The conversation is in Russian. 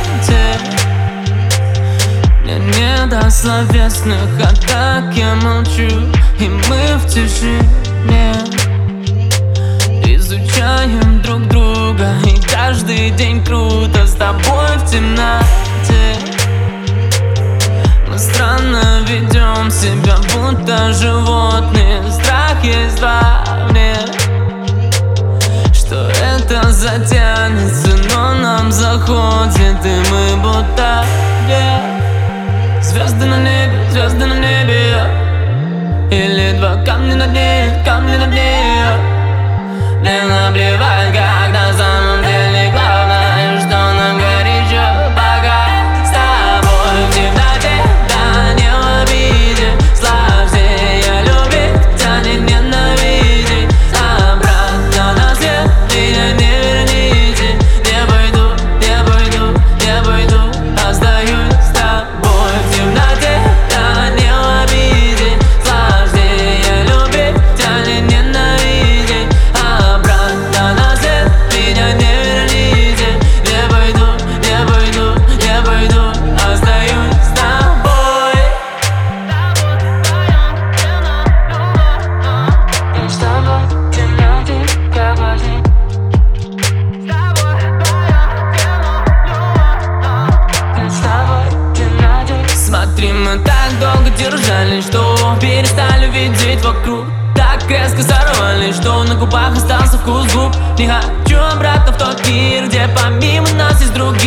Мне не до словесных атак, я молчу, и мы в тишине изучаем друг друга, и каждый день круто с тобой в темноте. Мы странно ведем себя, будто животные. Страх есть во мне, что это затянется, но нам заходит, и мы будто звезды на небе, звезды на небе. Или два камня на дне, камни на дне. Мне наплевать, как на самом деле главное, что нам горячо пока с тобой в темноте, да не в обиде. Сложнее любить, тянет ненавидеть. Обратно на свет меня не верните. Не пойду, не пойду, не пойду, остаюсь с тобой в темноте, да не в обиде. Сложнее любить, тянет ненавидеть. Обратно на свет меня не верните. Не пойду, не пойду, не пойду, остаюсь с тобой. И с тобой в темноте, как во сне. И с тобой в темноте. Смотри, мы так долго держались, что перестали видеть вокруг. Так резко сорвались, что на губах остался вкус губ. Не хочу обратно в тот мир, где помимо нас есть другие.